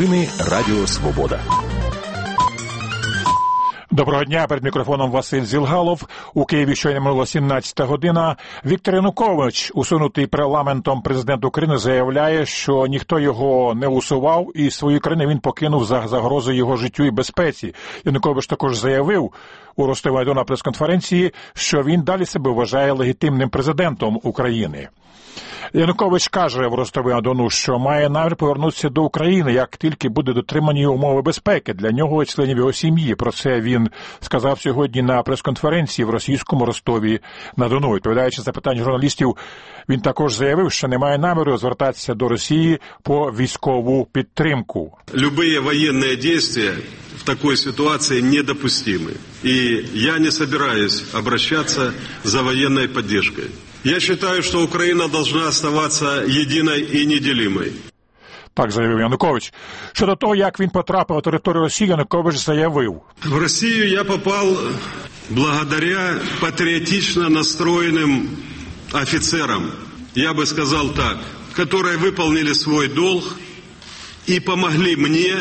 Новини Радіо Свобода. Доброго дня, перед мікрофоном Василь Зілгалов. У Києві щойно минула 17-та година. Віктор Янукович, усунутий парламентом президент України, заявляє, що ніхто його не усував і свою країну він покинув за загрозою його життю і безпеці. Янукович також заявив у Ростові-на-Дону на прес-конференції, що він далі себе вважає легітимним президентом України. Янукович каже в Ростові-на-Дону, що має намір повернутися до України, як тільки буде дотримані умови безпеки для нього і членів його сім'ї. Про це він сказав сьогодні на прес-конференції в російському Ростові-на-Дону. Відповідаючи на запитання журналістів, він також заявив, що не має наміру звертатися до Росії по військову підтримку. Любые военные действия в такой ситуации недопустимы. И я не собираюсь обращаться за военной поддержкой. Я считаю, что Украина должна оставаться единой и неделимой. Так заявив Янукович. Щодо того, як він потрапив на територію Росії, Янукович заявив. В Россию я попал благодаря патриотично настроенным офицерам, я бы сказал так, которые выполнили свой долг и помогли мне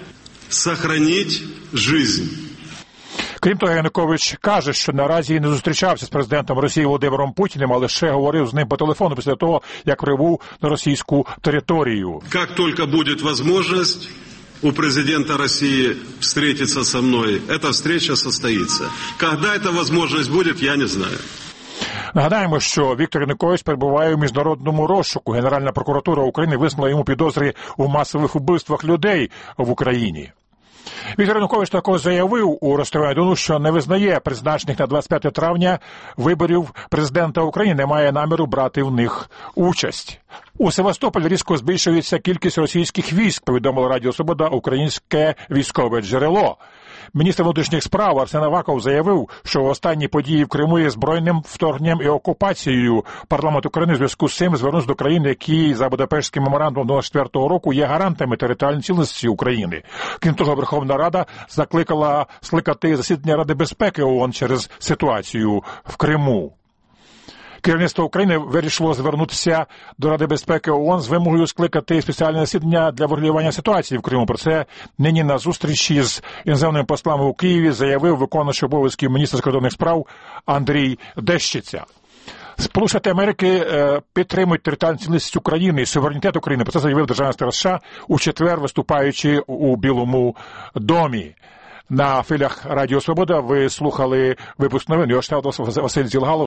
сохранить жизнь. Крім того, Янукович каже, що наразі не зустрічався з президентом Росії Володимиром Путіним, а лише говорив з ним по телефону після того, як прибув на російську територію. Как только будет возможность у президента России встретиться со мной, эта встреча состоится. Когда эта возможность будет, я не знаю. Нагадаємо, що Віктор Янукович перебуває у міжнародному розшуку. Генеральна прокуратура України висунула йому підозри у масових вбивствах людей в Україні. Віктор Янукович також заявив у Ростові-на-Дону, що не визнає призначених на 25 травня виборів президента України, не має наміру брати в них участь. У Севастополі різко збільшується кількість російських військ, повідомило Радіо Свобода українське військове джерело. Міністр внутрішніх справ Арсен Аваков заявив, що останні події в Криму є збройним вторгненням і окупацією. Парламент України в зв'язку з цим звернувся до країн, які за Будапештським меморандумом 1994 року є гарантами територіальної цілісності України. Крім того, Верховна Рада закликала скликати засідання Ради безпеки ООН через ситуацію в Криму. Керівництво України вирішило звернутися до Ради безпеки ООН з вимогою скликати спеціальне засідання для врегулювання ситуації в Криму. Про це нині на зустрічі з іноземними послами у Києві заявив виконуючий обов'язки міністра закордонних справ Андрій Дещиця. Сполучені Штати Америки підтримують територіальну цілісність України і суверенітет України. Про це заявив державний секретар США у четвер, виступаючи у Білому домі. На хвилях Радіо Свобода ви слухали випуск новин. Його читав Василь Зілгалов.